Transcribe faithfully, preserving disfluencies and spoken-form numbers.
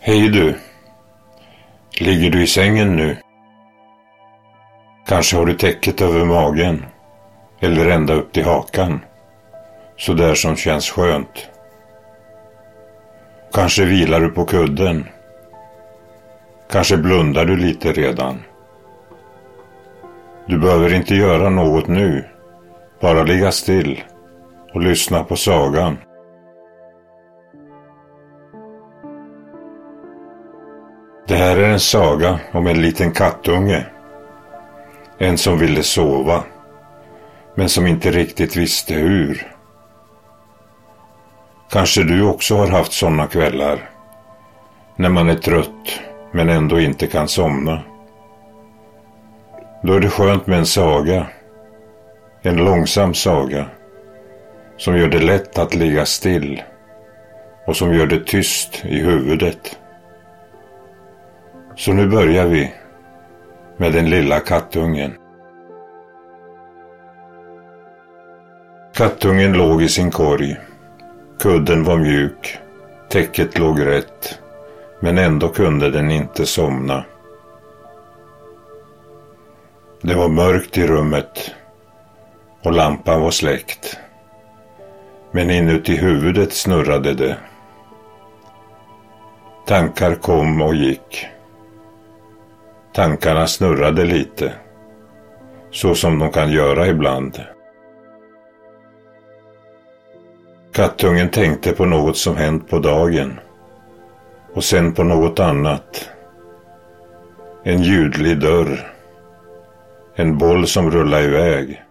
Hej du. Ligger du i sängen nu? Kanske har du täcket över magen eller ända upp till hakan, så där som känns skönt. Kanske vilar du på kudden. Kanske blundar du lite redan. Du behöver inte göra något nu, bara ligga still och lyssna på sagan. Det här är en saga om en liten kattunge. En som ville sova, men som inte riktigt visste hur. Kanske du också har haft sådana kvällar, när man är trött men ändå inte kan somna. Då är det skönt med en saga, en långsam saga, som gör det lätt att ligga still och som gör det tyst i huvudet. Så nu börjar vi med den lilla kattungen. Kattungen låg i sin korg. Kudden var mjuk, täcket låg rätt, men ändå kunde den inte somna. Det var mörkt i rummet och lampan var släckt. Men inuti huvudet snurrade det. Tankar kom och gick. Tankarna snurrade lite, så som de kan göra ibland. Kattungen tänkte på något som hänt på dagen och sen på något annat. En ljudlig dörr, en boll som rullade iväg,